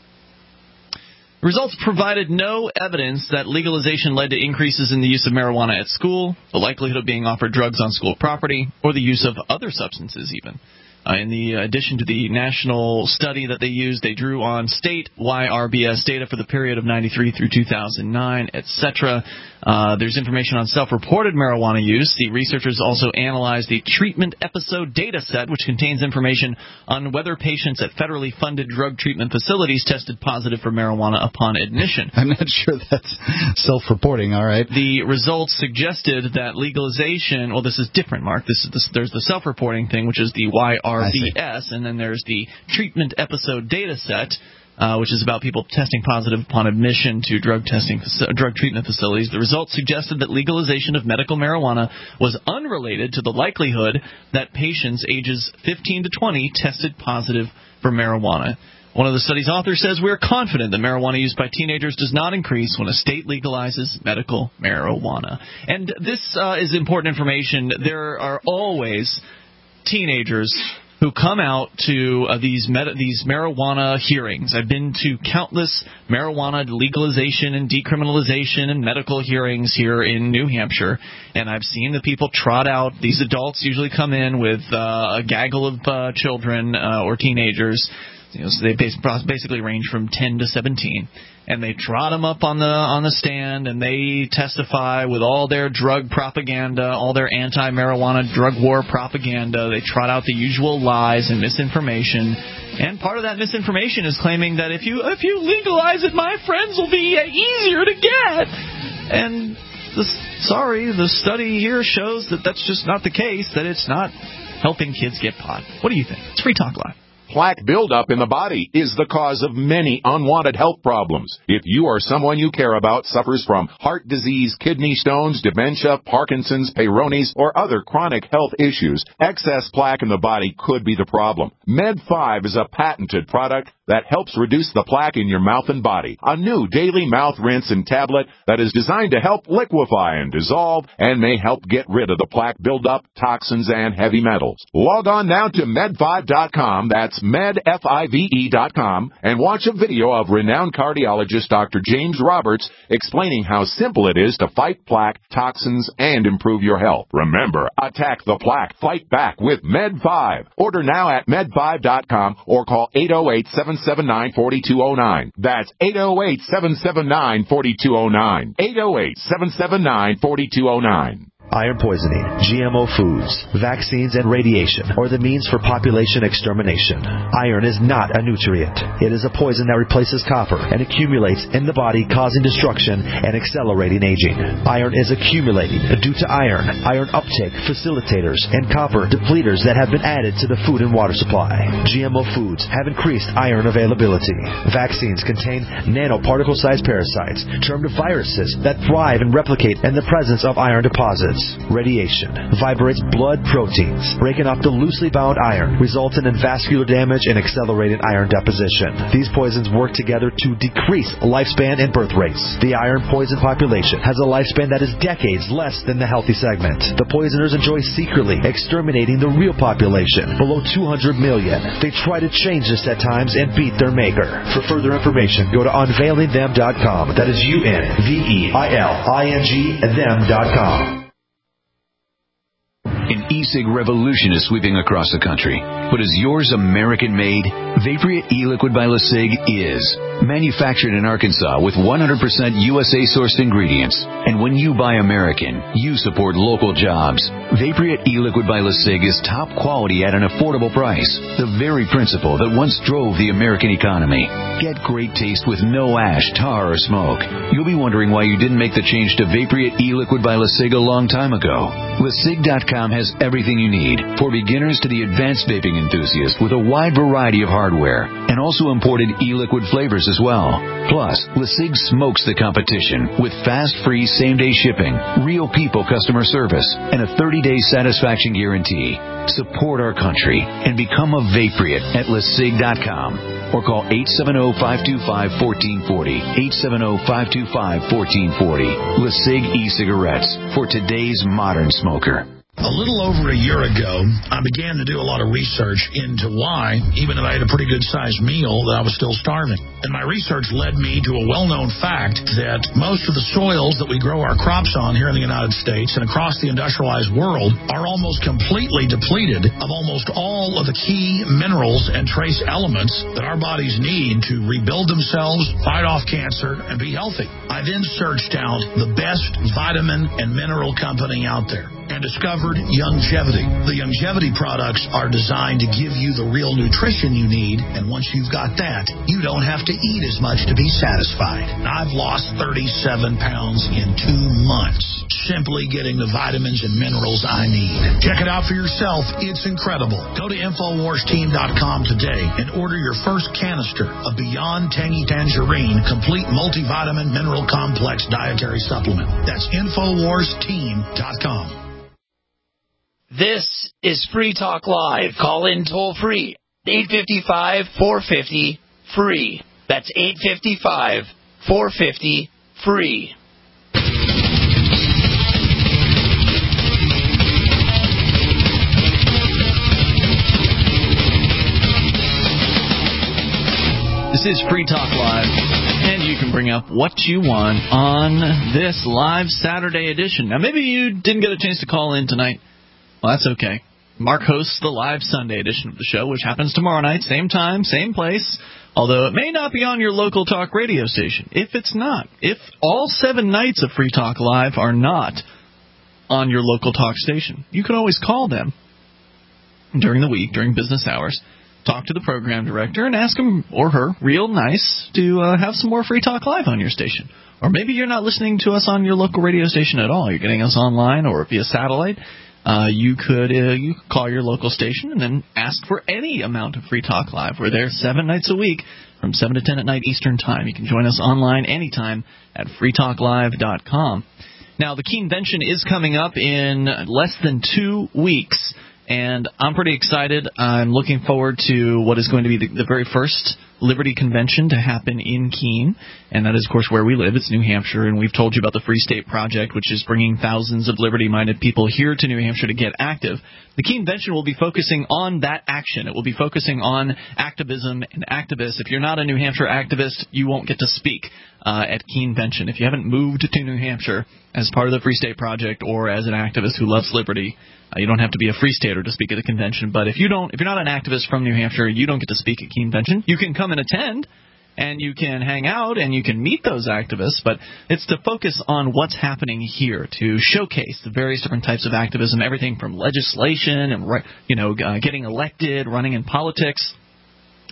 Results provided no evidence that legalization led to increases in the use of marijuana at school, the likelihood of being offered drugs on school property, or the use of other substances even. In the addition to the national study that they used, they drew on state YRBS data for the period of 93 through 2009, etc. There's information on self-reported marijuana use. The researchers also analyzed the treatment episode data set, which contains information on whether patients at federally funded drug treatment facilities tested positive for marijuana upon admission. I'm not sure that's self-reporting, all right. The results suggested that legalization, well, this is different, Mark. There's the self-reporting thing, which is the YRBS, and then there's the treatment episode data set, which is about people testing positive upon admission to drug treatment facilities. The results suggested that legalization of medical marijuana was unrelated to the likelihood that patients ages 15 to 20 tested positive for marijuana. One of the study's authors says, "We are confident that marijuana used by teenagers does not increase when a state legalizes medical marijuana." And this is important information. There are always teenagers who come out to these marijuana hearings. I've been to countless marijuana legalization and decriminalization and medical hearings here in New Hampshire, and I've seen the people trot out. These adults usually come in with a gaggle of children or teenagers. So they basically range from 10 to 17. And they trot them up on the stand, and they testify with all their drug propaganda, all their anti-marijuana drug war propaganda. They trot out the usual lies and misinformation. And part of that misinformation is claiming that if you legalize it, my friends will be easier to get. And the study here shows that that's just not the case, that it's not helping kids get pot. What do you think? It's Free Talk Live. Plaque buildup in the body is the cause of many unwanted health problems. If you or someone you care about suffers from heart disease, kidney stones, dementia, Parkinson's, Peyronie's, or other chronic health issues, excess plaque in the body could be the problem. Med5 is a patented product that helps reduce the plaque in your mouth and body. A new daily mouth rinse and tablet that is designed to help liquefy and dissolve and may help get rid of the plaque buildup, toxins, and heavy metals. Log on now to med5.com. That's medfive.com, and watch a video of renowned cardiologist Dr. James Roberts explaining how simple it is to fight plaque, toxins, and improve your health. Remember, attack the plaque, fight back with Med5. Order now at med5.com or call 808-779-4209. That's 808-779-4209. 808-779-4209. Iron poisoning, GMO foods, vaccines, and radiation are the means for population extermination. Iron is not a nutrient. It is a poison that replaces copper and accumulates in the body, causing destruction and accelerating aging. Iron is accumulating due to iron uptake facilitators, and copper depleters that have been added to the food and water supply. GMO foods have increased iron availability. Vaccines contain nanoparticle-sized parasites, termed viruses, that thrive and replicate in the presence of iron deposits. hormones. Radiation vibrates blood proteins, breaking up the loosely bound iron, resulting in vascular damage and accelerated iron deposition. These poisons work together to decrease lifespan and birth rates. The iron poison population has a lifespan that is decades less than the healthy segment. The poisoners enjoy secretly exterminating the real population, below 200 million. They try to change this at times and beat their maker. For further information, go to unveilingthem.com. That is UNVEILING them.com. An e-cig revolution is sweeping across the country. But is yours American-made? Vaporeat e-liquid by LeSig is. Manufactured in Arkansas with 100% USA-sourced ingredients. And when you buy American, you support local jobs. Vaporeat e-liquid by LeSig is top quality at an affordable price. The very principle that once drove the American economy. Get great taste with no ash, tar, or smoke. You'll be wondering why you didn't make the change to Vaporeat e-liquid by LeSig a long time ago. LeSig.com has everything you need, for beginners to the advanced vaping enthusiast, with a wide variety of hardware, and also imported e-liquid flavors as well. Plus, LeSig smokes the competition with fast, free, same-day shipping, real people customer service, and a 30-day satisfaction guarantee. Support our country and become a Vaporeat at LeSig.com, or call 870-525-1440, 870-525-1440. LeSig e-cigarettes for today's modern smoker. A little over a year ago, I began to do a lot of research into why, even if I had a pretty good-sized meal, that I was still starving. And my research led me to a well-known fact that most of the soils that we grow our crops on here in the United States and across the industrialized world are almost completely depleted of almost all of the key minerals and trace elements that our bodies need to rebuild themselves, fight off cancer, and be healthy. I then searched out the best vitamin and mineral company out there and discovered Youngevity. The Youngevity products are designed to give you the real nutrition you need, and once you've got that, you don't have to eat as much to be satisfied. I've lost 37 pounds in 2 months, simply getting the vitamins and minerals I need. Check it out for yourself. It's incredible. Go to InfoWarsTeam.com today and order your first canister of Beyond Tangy Tangerine Complete Multivitamin Mineral Complex Dietary Supplement. That's InfoWarsTeam.com. This is Free Talk Live. Call in toll free. 855-450-FREE. That's 855-450-FREE. This is Free Talk Live, and you can bring up what you want on this live Saturday edition. Now, maybe you didn't get a chance to call in tonight. Well, that's okay. Mark hosts the live Sunday edition of the show, which happens tomorrow night, same time, same place, although it may not be on your local talk radio station. If it's not, if all 7 nights of Free Talk Live are not on your local talk station, you can always call them during the week, during business hours, talk to the program director and ask him or her real nice to have some more Free Talk Live on your station. Or maybe you're not listening to us on your local radio station at all. You're getting us online or via satellite. You could call your local station and then ask for any amount of Free Talk Live. We're there 7 nights a week from 7 to 10 at night Eastern Time. You can join us online anytime at freetalklive.com. Now, the Keenvention is coming up in less than 2 weeks, and I'm pretty excited. I'm looking forward to what is going to be the very first Liberty Convention to happen in Keene, and that is, of course, where we live. It's New Hampshire, and we've told you about the Free State Project, which is bringing thousands of liberty-minded people here to New Hampshire to get active. The Keenvention will be focusing on that action. It will be focusing on activism and activists. If you're not a New Hampshire activist, you won't get to speak at Keenvention. If you haven't moved to New Hampshire as part of the Free State Project or as an activist who loves liberty, you don't have to be a Free Stater to speak at the convention. But if you're not an activist from New Hampshire, you don't get to speak at Keenvention. You can come and attend, and you can hang out, and you can meet those activists, but it's to focus on what's happening here, to showcase the various different types of activism, everything from legislation and getting elected, running in politics,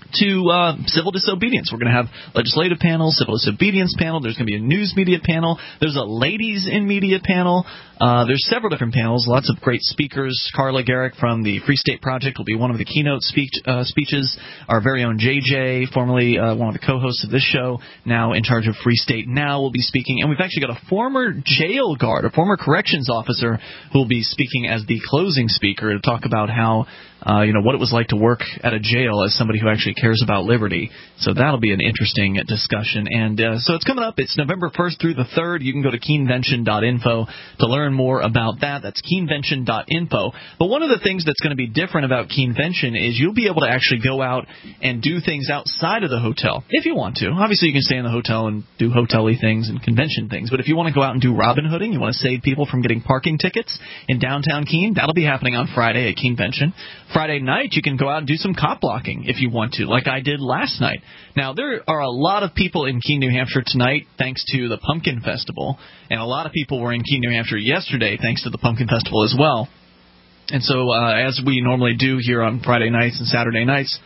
to civil disobedience. We're going to have legislative panel, civil disobedience panel. There's going to be a news media panel. There's a ladies in media panel. There's several different panels, lots of great speakers. Carla Garrick from the Free State Project will be one of the keynote speeches. Our very own JJ, formerly one of the co-hosts of this show, now in charge of Free State Now, will be speaking. And we've actually got a former jail guard, a former corrections officer, who will be speaking as the closing speaker to talk about how what it was like to work at a jail as somebody who actually cares about liberty. So that'll be an interesting discussion. And so it's coming up. It's November 1st through the 3rd. You can go to keenvention.info to learn more about that. That's keenvention.info. But one of the things that's going to be different about Keenvention is you'll be able to actually go out and do things outside of the hotel if you want to. Obviously, you can stay in the hotel and do hotel-y things and convention things. But if you want to go out and do Robin Hooding, you want to save people from getting parking tickets in downtown Keene, that'll be happening on Friday at Keenvention. Friday night, you can go out and do some cop blocking if you want to, like I did last night. Now, there are a lot of people in Keene, New Hampshire tonight thanks to the Pumpkin Festival, and a lot of people were in Keene, New Hampshire yesterday thanks to the Pumpkin Festival as well. And so, as we normally do here on Friday nights and Saturday nights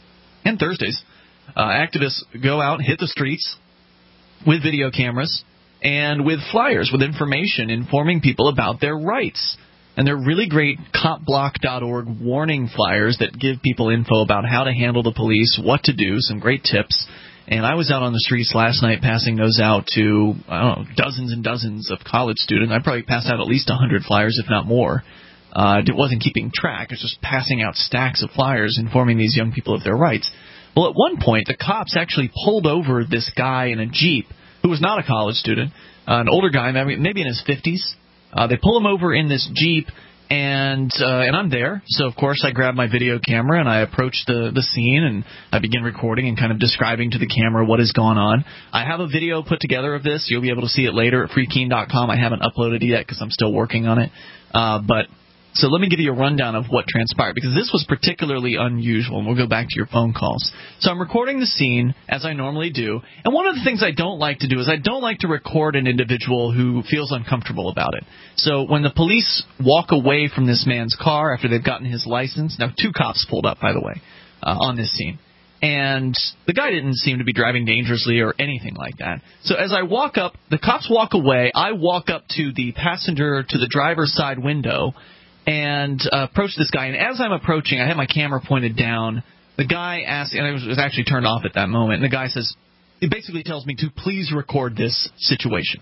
and Thursdays, activists go out, hit the streets with video cameras and with flyers, with information informing people about their rights. And they're really great copblock.org warning flyers that give people info about how to handle the police, what to do, some great tips. And I was out on the streets last night passing those out to, dozens and dozens of college students. I probably passed out at least 100 flyers, if not more. It wasn't keeping track. It was just passing out stacks of flyers informing these young people of their rights. Well, at one point, the cops actually pulled over this guy in a Jeep who was not a college student, an older guy, maybe in his 50s. They pull him over in this Jeep, and I'm there. So, of course, I grab my video camera, and I approach the scene, and I begin recording and kind of describing to the camera what has gone on. I have a video put together of this. You'll be able to see it later at freekeen.com. I haven't uploaded it yet because I'm still working on it. So let me give you a rundown of what transpired, because this was particularly unusual, and we'll go back to your phone calls. So I'm recording the scene, as I normally do, and one of the things I don't like to do is I don't like to record an individual who feels uncomfortable about it. So when the police walk away from this man's car after they've gotten his license, now 2 cops pulled up, by the way, on this scene. And the guy didn't seem to be driving dangerously or anything like that. So as I walk up, the cops walk away, I walk up to the driver's side window, and approach this guy. And as I'm approaching, I had my camera pointed down. The guy asked, and it was actually turned off at that moment, and the guy says, he basically tells me to please record this situation.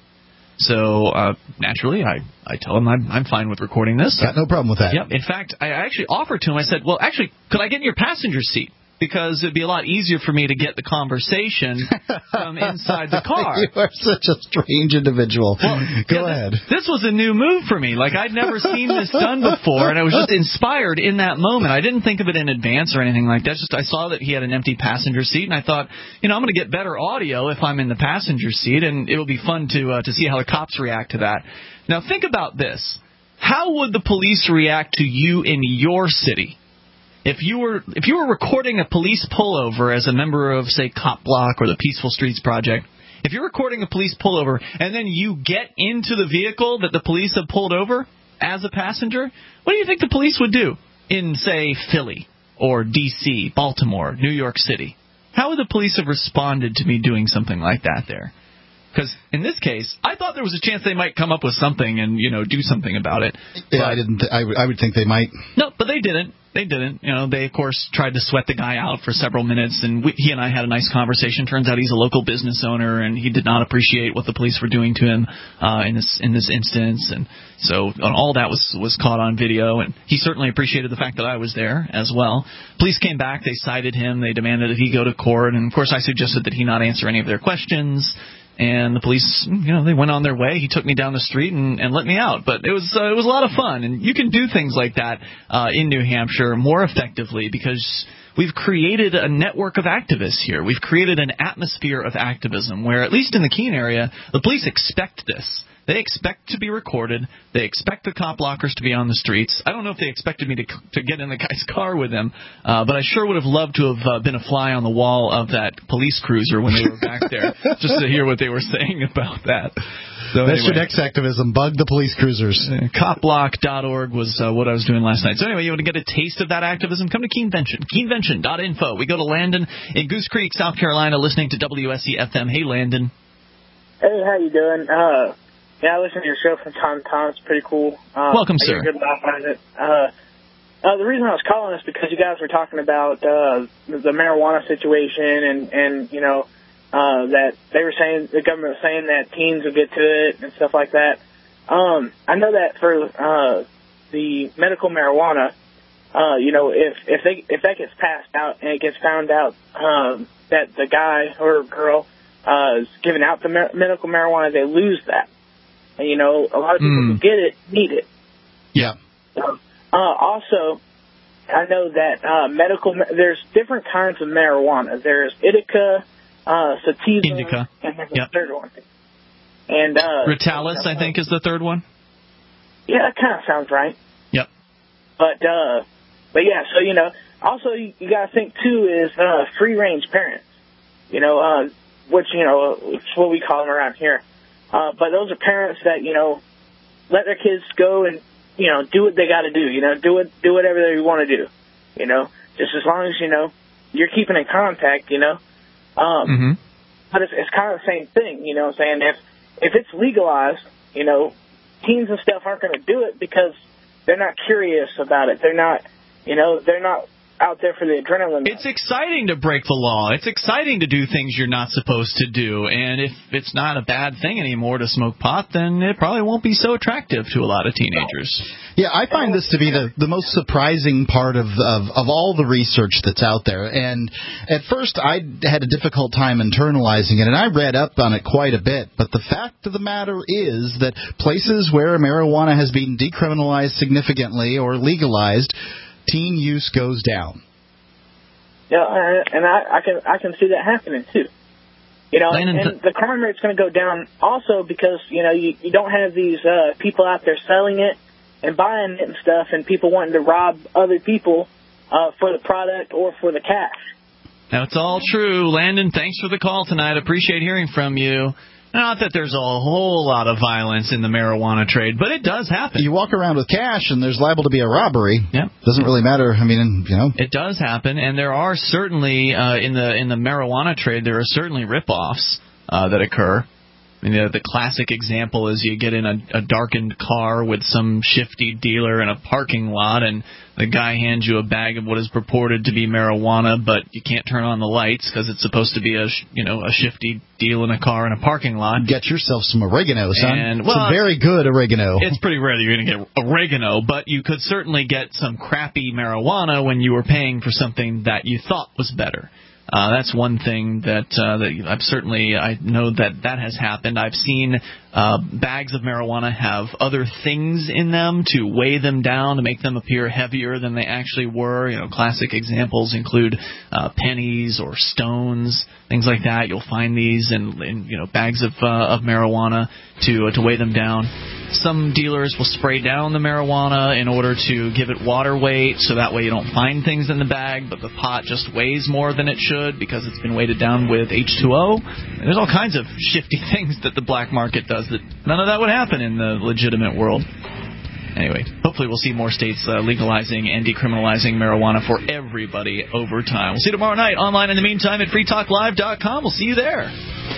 So, naturally, I tell him I'm fine with recording this. Got no problem with that. Yep. In fact, I actually offered to him, I said, well, actually, could I get in your passenger seat? Because it'd be a lot easier for me to get the conversation from inside the car. You are such a strange individual. Well, Go ahead. This was a new move for me. Like, I'd never seen this done before, and I was just inspired in that moment. I didn't think of it in advance or anything like that. Just I saw that he had an empty passenger seat, and I thought, I'm going to get better audio if I'm in the passenger seat, and it will be fun to see how the cops react to that. Now, think about this. How would the police react to you in your city? If you were recording a police pullover as a member of, say, Cop Block or the Peaceful Streets Project, if you're recording a police pullover and then you get into the vehicle that the police have pulled over as a passenger, what do you think the police would do in, say, Philly or D.C., Baltimore, New York City? How would the police have responded to me doing something like that there? Because in this case, I thought there was a chance they might come up with something and, do something about it. Yeah, I would think they might. No, but they didn't. They didn't. They, of course, tried to sweat the guy out for several minutes, and he and I had a nice conversation. Turns out he's a local business owner, and he did not appreciate what the police were doing to him in this instance. And so all that was caught on video, and he certainly appreciated the fact that I was there as well. Police came back. They cited him. They demanded that he go to court, and, of course, I suggested that he not answer any of their questions. And the police, they went on their way. He took me down the street and let me out. But it was a lot of fun. And you can do things like that in New Hampshire more effectively because we've created a network of activists here. We've created an atmosphere of activism where, at least in the Keene area, the police expect this. They expect to be recorded. They expect the cop blockers to be on the streets. I don't know if they expected me to get in the guy's car with them, but I sure would have loved to have been a fly on the wall of that police cruiser when they were back there, just to hear what they were saying about that. That's your next activism. Bug the police cruisers. Copblock.org was what I was doing last night. So anyway, you want to get a taste of that activism? Come to Keenvention. Keenvention.info. We go to Landon in Goose Creek, South Carolina, listening to WSC-FM. Hey, Landon. Hey, how you doing? I listen to your show from time to time. It's pretty cool. Welcome, sir. I get a good laugh out of it. The reason I was calling is because you guys were talking about the marijuana situation and you know, that they were saying, the government was saying that teens would get to it and stuff like that. I know that for the medical marijuana, you know, if that gets passed out and it gets found out that the guy or girl is giving out the medical marijuana, they lose that. And, you know, a lot of people who get it need it. Yeah. Also, I know that there's different kinds of marijuana. There's indica, sativa, and there's a third one. And Ritalis, I think, is the third one. Yeah, that kind of sounds right. Yep. But yeah, so, you know, also you got to think, too, is free-range parents, you know, which, you know, it's what we call them around here. But those are parents that, you know, let their kids go and, you know, do what they got to do, you know, do whatever they want to do, you know, just as long as, you know, you're keeping in contact, you know. But it's kind of the same thing, you know what I'm saying? If it's legalized, you know, teens and stuff aren't going to do it because they're not curious about it. They're not, you know, they're not out there for the adrenaline. It's exciting to break the law. It's exciting to do things you're not supposed to do. And if it's not a bad thing anymore to smoke pot, then it probably won't be so attractive to a lot of teenagers. Yeah, I find this to be the most surprising part of all the research that's out there. And at first, I had a difficult time internalizing it, and I read up on it quite a bit. But the fact of the matter is that places where marijuana has been decriminalized significantly or legalized, teen use goes down. Yeah, and I can see that happening too. You know, and the crime rate's going to go down also because, you know, you don't have these people out there selling it and buying it and stuff, and people wanting to rob other people for the product or for the cash. Now, it's all true. Landon, thanks for the call tonight. Appreciate hearing from you. Not that there's a whole lot of violence in the marijuana trade, but it does happen. You walk around with cash, and there's liable to be a robbery. Yeah, doesn't really matter. I mean, you know, it does happen, and there are certainly in the marijuana trade there are certainly rip-offs that occur. I mean, the classic example is you get in a darkened car with some shifty dealer in a parking lot, and the guy hands you a bag of what is purported to be marijuana, but you can't turn on the lights because it's supposed to be a shifty deal in a car in a parking lot. Get yourself some oregano, son. And, some very good oregano. It's pretty rare that you're going to get oregano, but you could certainly get some crappy marijuana when you were paying for something that you thought was better. That's one thing that I know that has happened. I've seen bags of marijuana have other things in them to weigh them down, to make them appear heavier than they actually were. You know, classic examples include pennies or stones, things like that. You'll find these in bags of marijuana to weigh them down. Some dealers will spray down the marijuana in order to give it water weight, so that way you don't find things in the bag, but the pot just weighs more than it should because it's been weighted down with H2O. And there's all kinds of shifty things that the black market does that none of that would happen in the legitimate world. Anyway, hopefully we'll see more states legalizing and decriminalizing marijuana for everybody over time. We'll see you tomorrow night online in the meantime at freetalklive.com. We'll see you there.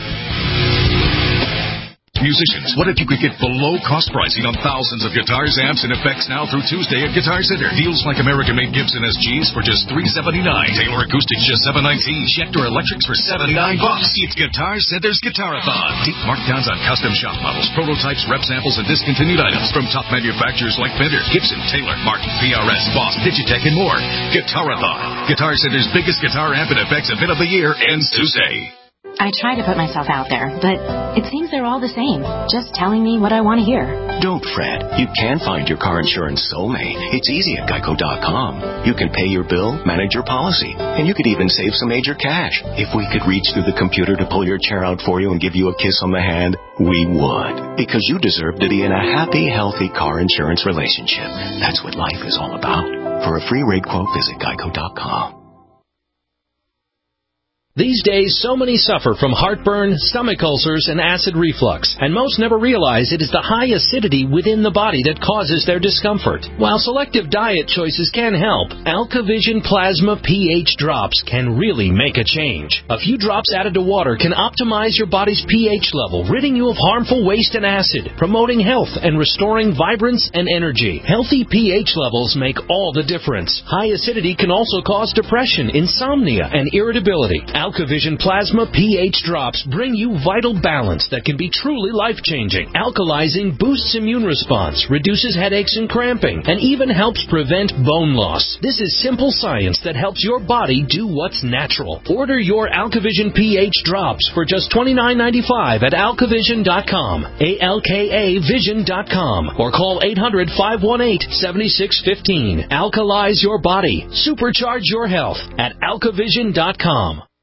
Musicians, what if you could get below-cost pricing on thousands of guitars, amps, and effects now through Tuesday at Guitar Center? Deals like American-made Gibson SGs for just $379, Taylor Acoustics just $719, Schecter Electrics for $79. It's Guitar Center's Guitarathon. Deep markdowns on custom shop models, prototypes, rep samples, and discontinued items from top manufacturers like Fender, Gibson, Taylor, Martin, PRS, Boss, Digitech, and more. Guitarathon. Guitar Center's biggest guitar amp and effects event of the year ends Tuesday. I try to put myself out there, but it seems they're all the same, just telling me what I want to hear. Don't fret. You can find your car insurance soulmate. It's easy at Geico.com. You can pay your bill, manage your policy, and you could even save some major cash. If we could reach through the computer to pull your chair out for you and give you a kiss on the hand, we would. Because you deserve to be in a happy, healthy car insurance relationship. That's what life is all about. For a free rate quote, visit Geico.com. These days, so many suffer from heartburn, stomach ulcers, and acid reflux, and most never realize it is the high acidity within the body that causes their discomfort. While selective diet choices can help, AlkaVision Plasma pH drops can really make a change. A few drops added to water can optimize your body's pH level, ridding you of harmful waste and acid, promoting health and restoring vibrance and energy. Healthy pH levels make all the difference. High acidity can also cause depression, insomnia, and irritability. AlkaVision Plasma pH drops bring you vital balance that can be truly life-changing. Alkalizing boosts immune response, reduces headaches and cramping, and even helps prevent bone loss. This is simple science that helps your body do what's natural. Order your AlkaVision pH drops for just $29.95 at alkavision.com, ALKAvision.com, or call 800-518-7615. Alkalize your body. Supercharge your health at alkavision.com.